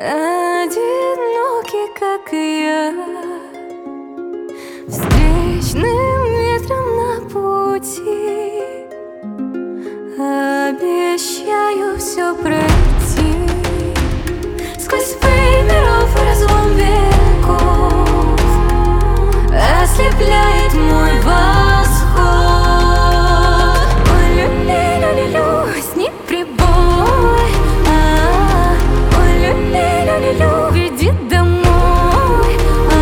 одинокий, как и я, встречным ветром на пути. Обещаю все пройти сквозь пыль миров и разлом веков. Ослепляет мой восход. Ой, люли-люли-лю, с ним прибой. Ой, люли-люли-лю, веди домой.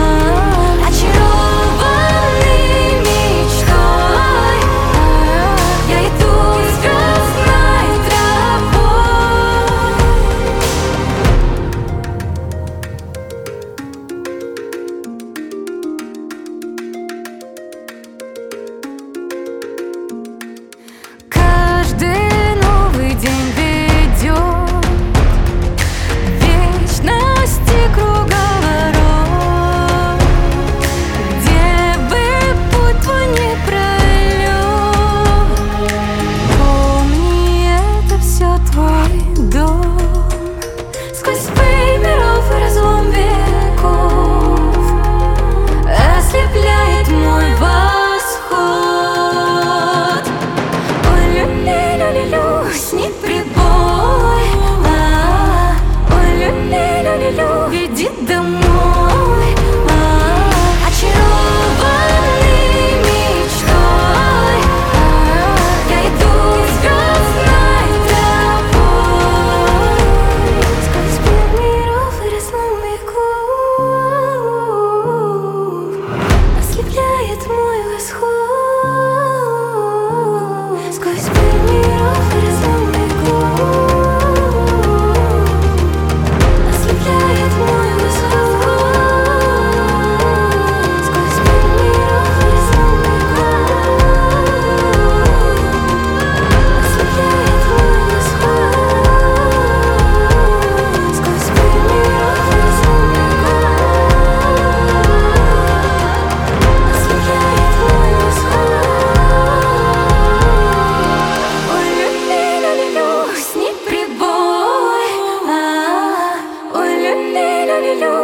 Очарованный мечтой, я иду звездной тропой. Каждый новый день ведет в вечности круговорот. Где бы путь твой не пролет, помни, это все твой дом. Сквозь пыль миров и разлом веков ослепляет мой восход. Ой, люли-люли-лю, с ним прибой. Ой, люли-люли-лю, веди домой. Очарованный мечтой, я иду звездной тропой. Сквозь пыль миров и разлом веков ослепляет мой восход. Сквозь пыль миров и разлом веков ослепляет мой восход. Сквозь пыль миров и разлом веков ослепляет мой восход. Сквозь пыль миров и разлом веков ослепляет мой восход. Ой, люли-люли-лю, с ним прибой. Ой, люли-люли-лю,